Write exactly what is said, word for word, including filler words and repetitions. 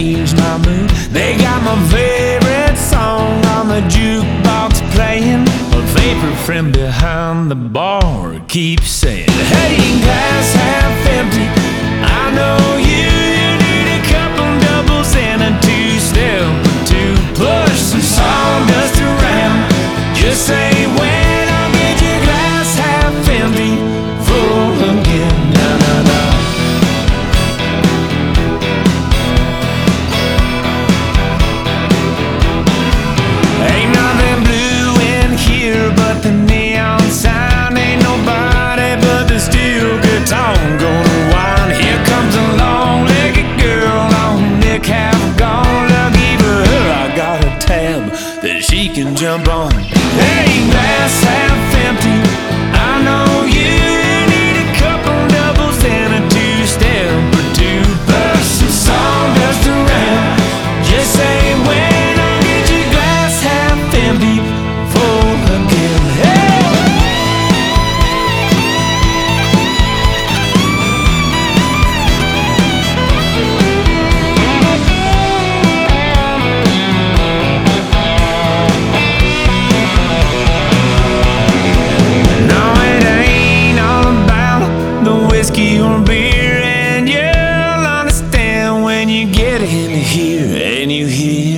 change my mood. They got my favorite song on the jukebox playing. A favorite friend behind the bar keeps saying, hey, glass half empty, I know you, you need a couple doubles and a two-step to push some sawdust around. Just say when I'll get your glass half empty, full again. Na, na, na. Ain't nothing blue in here but the neon sign. Ain't nobody but the steel guitar gonna whine. Here comes a long-legged girl on Nick half gone. Lucky for her, I got a tab that she can jump on. Hey, glass half empty, I know you need a couple doubles and a two-step or two. Push some sawdust around. Just say when I get your glass half empty, full again. Hey! No, it ain't all about the whiskey or beer, and you'll understand when you get in here and you hear